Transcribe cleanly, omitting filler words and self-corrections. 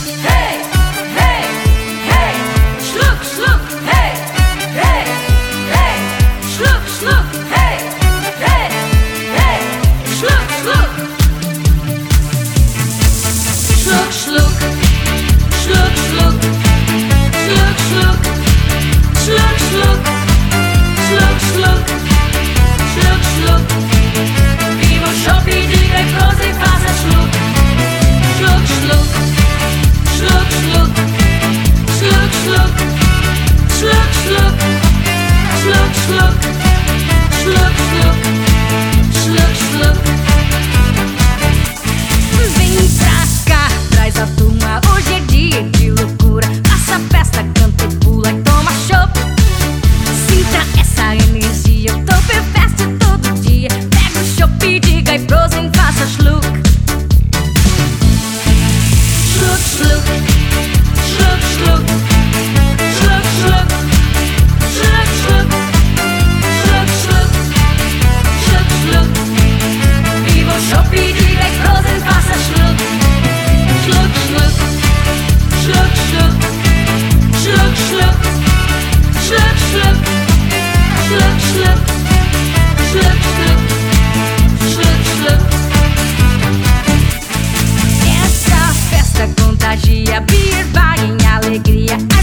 Hey, hey, hey, schluck, schluck, hey, hey, hey, schluck, schluck, hey, hey, hey, schluck, schluck. Schluck, schluck, schluck, schluck, schluck, schluck, schluck, schluck, schluck, schluck, schluck, schluck. Vivo Shopee, diga e prosa e faça schluck. Schluck, schluck, schluck, schluck, schluck, schluck, schluck, schluck, schluck, schluck, schluck, schluck, schluck, schluck. Vem pra cá, traz a turma, hoje é dia de loucura. Faça festa, canta e pula e toma chopp. Sinta essa energia, eu tô festa todo dia. Pega o chopp, diga e prosa e faça schluck. Schluck, schluck, schluck, schluck, schluck, schluck, schluck, schluck, schluck, schluck, schluck, schluck. Viva o Shopee, diga e prosa e faça schluck. Schluck, schluck, schluck, schluck, schluck, schluck, schluck, schluck, schluck, schluck, schluck, schluck, schluck, schluck. Essa festa contagia, beer, bar em alegria.